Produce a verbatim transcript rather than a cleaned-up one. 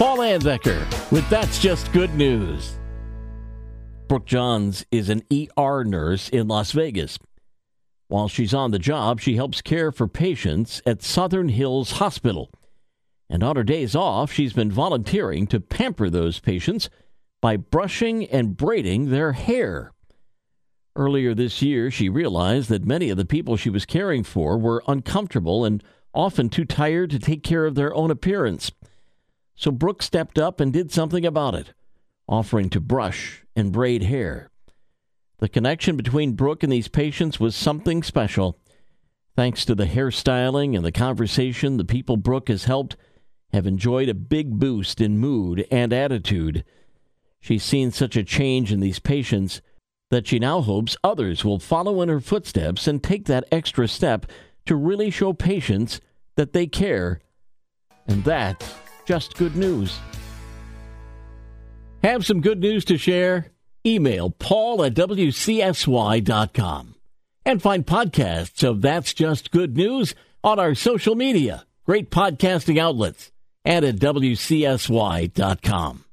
Paul Anbecker with That's Just Good News. Brooke Johns is an E R nurse in Las Vegas. While she's on the job, she helps care for patients at Southern Hills Hospital. And on her days off, she's been volunteering to pamper those patients by brushing and braiding their hair. Earlier this year, she realized that many of the people she was caring for were uncomfortable and often too tired to take care of their own appearance. So Brooke stepped up and did something about it, offering to brush and braid hair. The connection between Brooke and these patients was something special. Thanks to the hairstyling and the conversation, the people Brooke has helped have enjoyed a big boost in mood and attitude. She's seen such a change in these patients that she now hopes others will follow in her footsteps and take that extra step to really show patients that they care. And that's just good news. Have some good news to share? Email Paul at W C S Y dot com. And find podcasts of That's Just Good News on our social media, great podcasting outlets, and at W C S Y dot com.